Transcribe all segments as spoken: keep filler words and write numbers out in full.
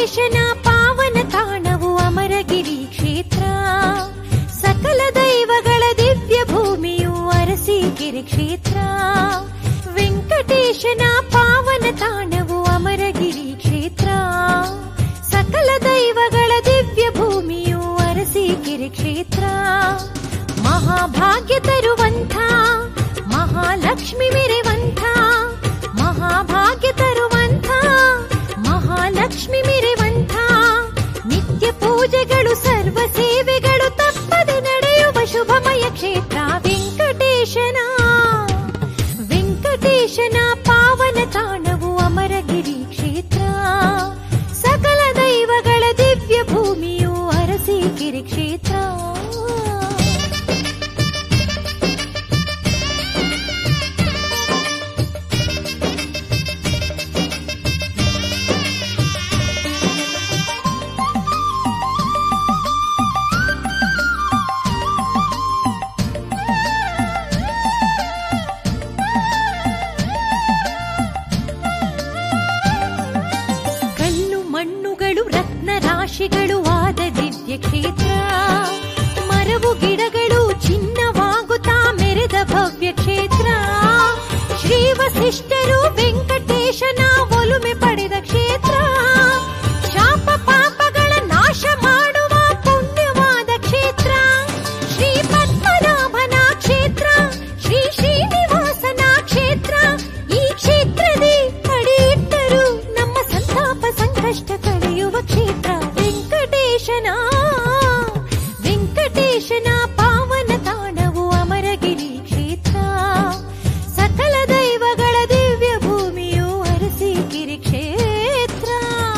ವೆಂಕಟೇಶನ ಪಾವನ ತಾಣವು ಅಮರಗಿರಿ ಕ್ಷೇತ್ರ. ಸಕಲ ದೈವಗಳ ದಿವ್ಯ ಭೂಮಿಯು ಅರಸೀಕೆರೆ ಕ್ಷೇತ್ರ. ವೆಂಕಟೇಶನ ಪಾವನ ತಾಣವು ಅಮರಗಿರಿ ಕ್ಷೇತ್ರ. ಸಕಲ ದೈವಗಳ ದಿವ್ಯ ಭೂಮಿಯು ಅರಸೀಕೆರೆ ಕ್ಷೇತ್ರ. ಮಹಾಭಾಗ್ಯ ತರುವಂಥ ಮಹಾಲಕ್ಷ್ಮಿ ಮೆರೆವಂಥ, ಮಹಾಭಾಗ್ಯ ತರುವಂಥ ಮಹಾಲಕ್ಷ್ಮಿ ಮೆರೆವಂಥ, ನಿತ್ಯ ಪೂಜೆಗಳು ಸರ್ವ ಸೇವೆಗಳು ತಪ್ಪದೆ ನಡೆಯುವ ಶುಭಮಯ ಕ್ಷೇತ್ರ ವೆಂಕಟೇಶನ. ವೆಂಕಟೇಶನ ಪಾವನ ತಾಣವು ಅಮರಗಿರಿ ಕ್ಷೇತ್ರ. ಸಕಲ ದೈವಗಳ ದಿವ್ಯ ಭೂಮಿಯು ಅರಸೀಕೆರೆ ಕ್ಷೇತ್ರ. ರಾಶಿಗಳು ಆದ ದಿವ್ಯ ಕ್ಷೇತ್ರ. ಮರವು ಗಿಡಗಳು ಚಿನ್ನವಾಗುತ್ತಾ ಮೆರೆದ ಭವ್ಯ ಕ್ಷೇತ್ರ. ಶ್ರೀ ವಸಿಷ್ಠರು ವೆಂಕಟೇಶನ ಒಲುಮೆ ಪಡೆದ ಕ್ಷೇತ್ರ. ಶಾಪ ಪಾಪಗಳ ನಾಶ ಮಾಡುವ ಪುಣ್ಯವಾದ ಕ್ಷೇತ್ರ. ಶ್ರೀ ಪದ್ಮನಾಭನ ಕ್ಷೇತ್ರ, ಶ್ರೀ ಶ್ರೀನಿವಾಸನ ಕ್ಷೇತ್ರ. ಈ ಕ್ಷೇತ್ರದಿ ಅಡಿ ಇಟ್ಟರು ನಮ್ಮ ಸಂತಾಪ ಸಂಕಷ್ಟ ಕಳೆಯುವ ಕ್ಷೇತ್ರ ವೆಂಕಟೇಶನ. ವೆಂಕಟೇಶನ ಪಾವನ ತಾಣವು ಅಮರಗಿರಿ ಕ್ಷೇತ್ರ. ಸಕಲ ದೈವಗಳ ದಿವ್ಯ ಭೂಮಿಯು ಅರಸೀಕೆರೆ ಕ್ಷೇತ್ರ.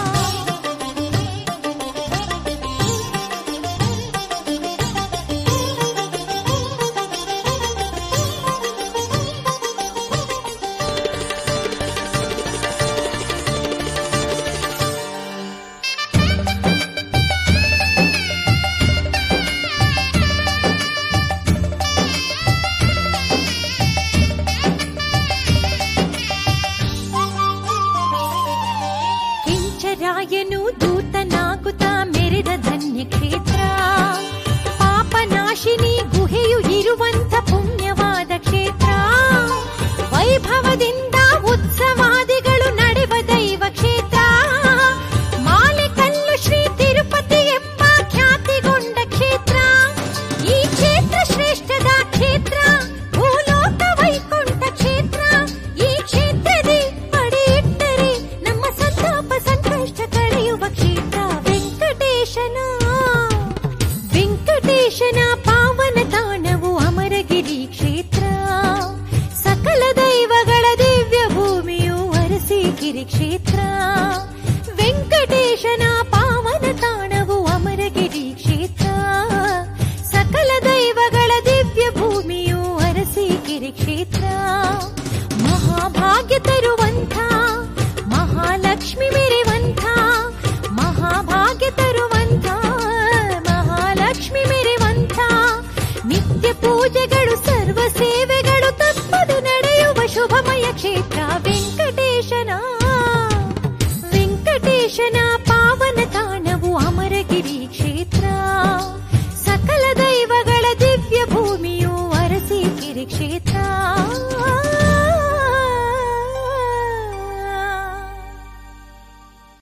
ರಾಯನು ದೂತನಾಗುತ್ತಾ ಮೆರೆದ ಧನ್ಯ ಕ್ಷೇತ್ರ. ಪಾಪನಾಶಿನಿ ಗುಹೆಯು ಇರುವಂಥ ಪುಣ್ಯವಾದ ಕ್ಷೇತ್ರ. ವೈಭವದಿಂದ ಉತ್ಸವಾದಿಗಳು ನಡೆವ ದೈವ ಕ್ಷೇತ್ರ. ಮಾಲೆಕಲ್ಲು ಶ್ರೀ ತಿರುಪತಿ ಎಂಬ ಖ್ಯಾತಿಗೊಂಡ ಕ್ಷೇತ್ರ. ಈ ಕ್ಷೇತ್ರ ಶ್ರೇಷ್ಠದ ಕ್ಷೇತ್ರ, ಭೂಲೋಕ ವೈಕುಂಠ ಕ್ಷೇತ್ರ. ಈ ಕ್ಷೇತ್ರದಿ ಅಡಿ ಇಟ್ಟರೆ ನಮ್ಮ ಸಂತಾಪ ಸಂಕಷ್ಟ ಕಳೆಯುವ ಕ್ಷೇತ್ರ ವೆಂಕಟೇಶನ. ವೆಂಕಟೇಶನ ಪಾವನ ತಾಣವು ಅಮರಗಿರಿ ಕ್ಷೇತ್ರ. ಸಕಲ ದೈವಗಳ ದಿವ್ಯ ಭೂಮಿಯು ಅರಸೀಕೆರೆ ಕ್ಷೇತ್ರ. ವೆಂಕಟೇಶನ ಪಾವನ ತಾಣವು ಅಮರಗಿರಿ ಕ್ಷೇತ್ರ. ಸಕಲ ದೈವಗಳ ದಿವ್ಯ ಭೂಮಿಯು ಅರಸೀಕೆರೆ ಕ್ಷೇತ್ರ. ಮಹಾಭಾಗ್ಯ ತರುವಂಥ ಮಹಾಲಕ್ಷ್ಮಿ ಮೆರೆವಂಥ, ಮಹಾಭಾಗ್ಯ ತರುವಂಥ ಮಹಾಲಕ್ಷ್ಮಿ ಮೆರೆವಂಥ, ನಿತ್ಯ ಪೂಜೆಗಳು ಸರ್ವ ಸೇವೆಗಳು ತಪ್ಪದೆ ನಡೆಯುವ ಶುಭಮಯ ಕ್ಷೇತ್ರ ವೆಂಕಟೇಶನ.